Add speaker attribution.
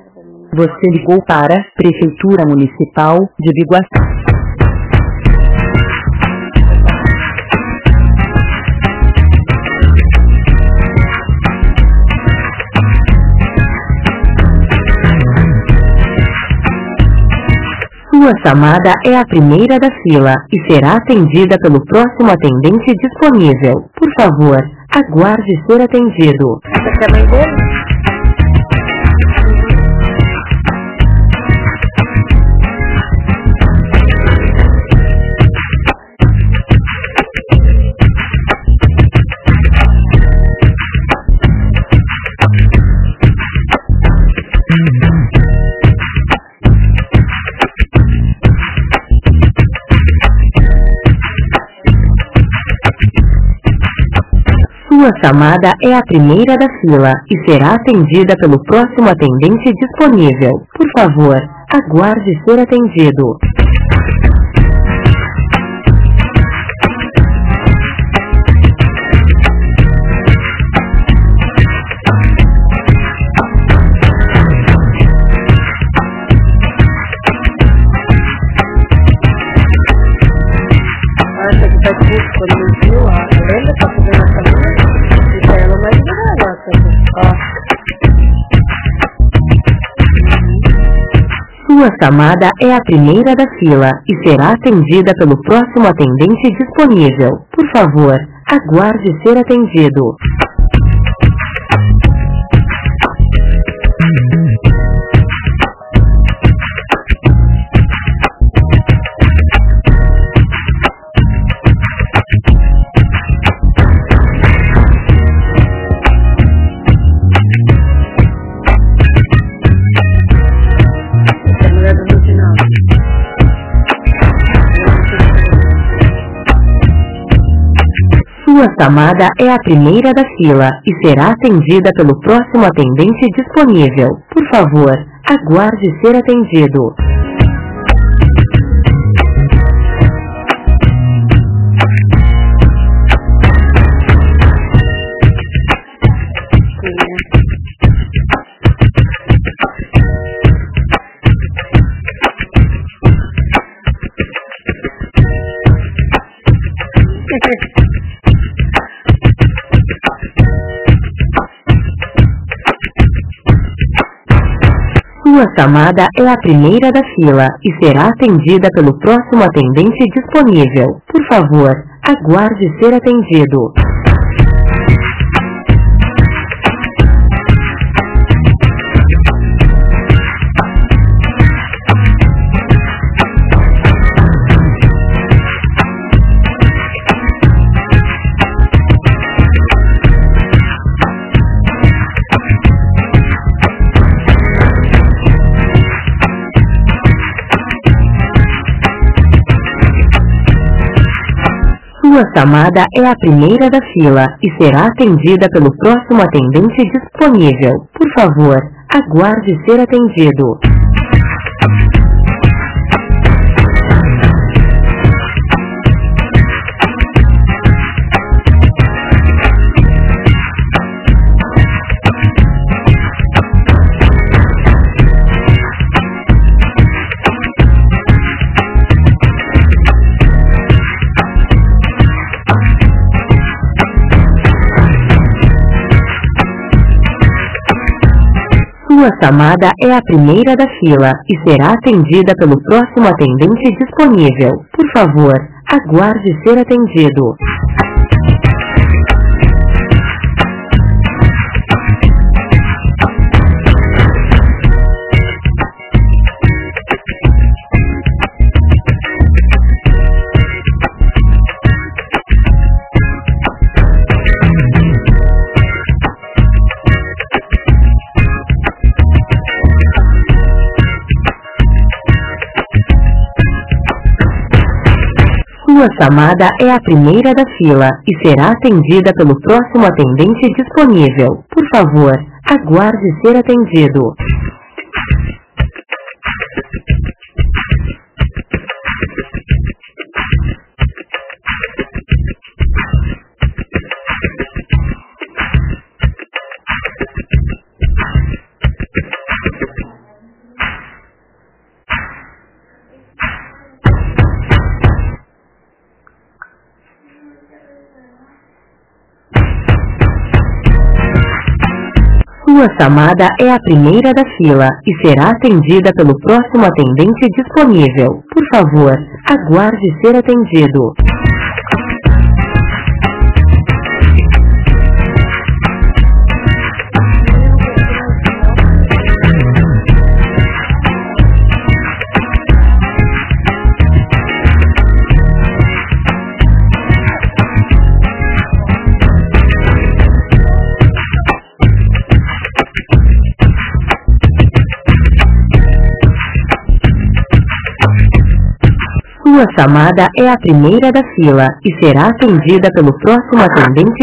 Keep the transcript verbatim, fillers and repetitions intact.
Speaker 1: Você ligou para Prefeitura Municipal de Biguaçu. Sua chamada é a primeira da fila e será atendida pelo próximo atendente disponível. Por favor, aguarde ser atendido.
Speaker 2: Essa é a mãe dele?
Speaker 1: Sua chamada é a primeira da fila e será atendida pelo próximo atendente disponível. Por favor, aguarde ser atendido.
Speaker 2: Acha que tá difícil quando não viu? Lembra que tá fazendo essa linha? Isso aí ela não ajuda ela, ó.
Speaker 1: Sua chamada é a primeira da fila e será atendida pelo próximo atendente disponível. Por favor, aguarde ser atendido. Sua chamada é a primeira da fila e será atendida pelo próximo atendente disponível. Por favor, aguarde ser atendido. Sua chamada é a primeira da fila e será atendida pelo próximo atendente disponível. Por favor, aguarde ser atendido. Sua chamada é a primeira da fila e será atendida pelo próximo atendente disponível. Por favor, aguarde ser atendido. Sua chamada é a primeira da fila e será atendida pelo próximo atendente disponível. Por favor, aguarde ser atendido. Sua chamada é a primeira da fila e será atendida pelo próximo atendente disponível. Por favor, aguarde ser atendido. Sua chamada é a primeira da fila e será atendida pelo próximo atendente disponível. Por favor, aguarde ser atendido. Sua chamada é a primeira da fila e será atendida pelo próximo atendente